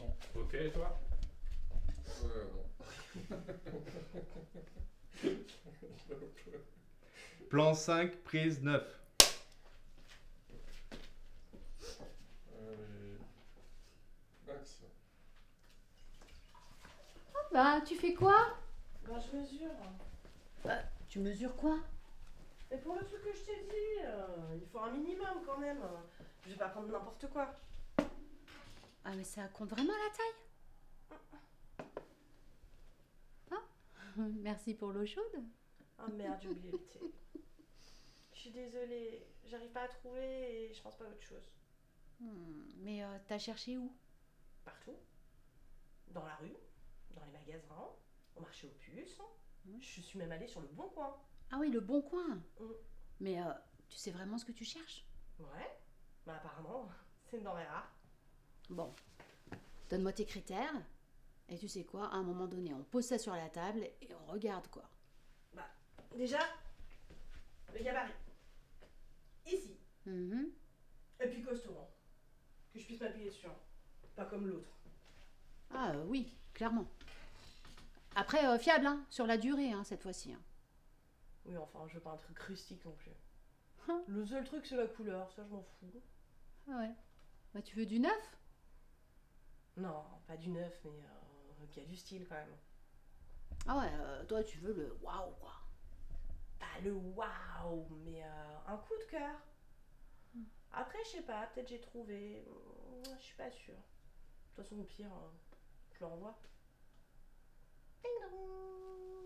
attention. Ok, et toi? Non. Plan 5, prise 9. Allez. Action. Bah, tu fais quoi? Bah, je mesure. Tu mesures quoi? Et pour le truc que je t'ai dit, il faut un minimum quand même. Je vais pas prendre n'importe quoi. Ah, mais ça compte vraiment la taille? Ah, merci pour l'eau chaude. Ah merde, j'ai oublié le thé. Je suis désolée, j'arrive pas à trouver et je pense pas à autre chose. Mais t'as cherché où? Partout. Dans la rue, dans les magasins, au marché aux puces. Je suis même allée sur le Bon Coin. Ah oui, le Bon Coin. Mm. Mais tu sais vraiment ce que tu cherches? Ouais, bah apparemment, c'est une denrée rare. Bon, donne-moi tes critères. Et tu sais quoi, à un moment donné, on pose ça sur la table et on regarde quoi. Bah, déjà, le gabarit. Ici. Mhm. Et puis costaud, hein. Que je puisse m'appuyer dessus. Hein. Pas comme l'autre. Ah oui, clairement. Après, fiable, hein, sur la durée, hein, cette fois-ci. Hein. Oui, enfin, je veux pas un truc rustique non plus. Hein. Le seul truc, c'est la couleur, ça je m'en fous. Ah ouais. Bah, tu veux du neuf? Non, pas du neuf, mais qui a du style quand même. Ah ouais, toi, tu veux le waouh, quoi. Pas le waouh, mais un coup de cœur. Après, je sais pas, peut-être j'ai trouvé. Je suis pas sûre. De toute façon, au pire, je le renvoie. Ding dong.